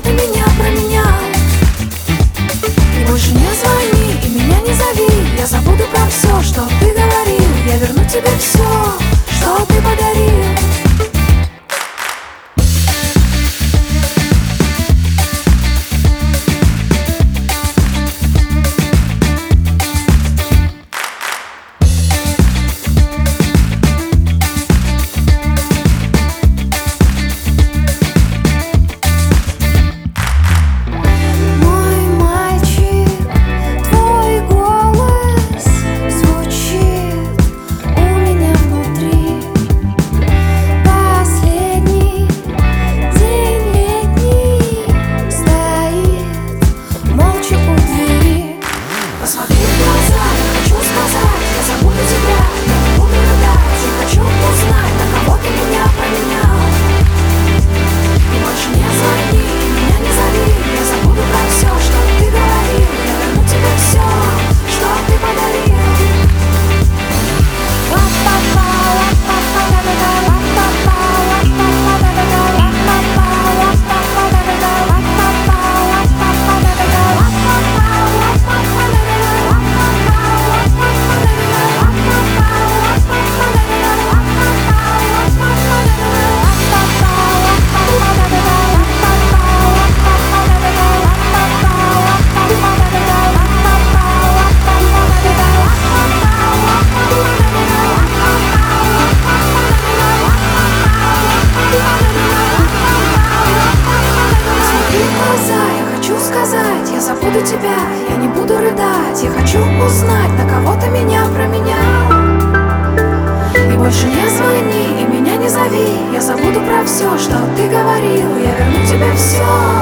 ты меня променял. И больше не звони, и меня не зови. Я забуду про все, что ты говорил. Я верну тебе все, что ты подарил. Я забуду тебя, я не буду рыдать. Я хочу узнать, на кого ты меня променял. И больше не звони, и меня не зови. Я забуду про все, что ты говорил. Я верну тебе все.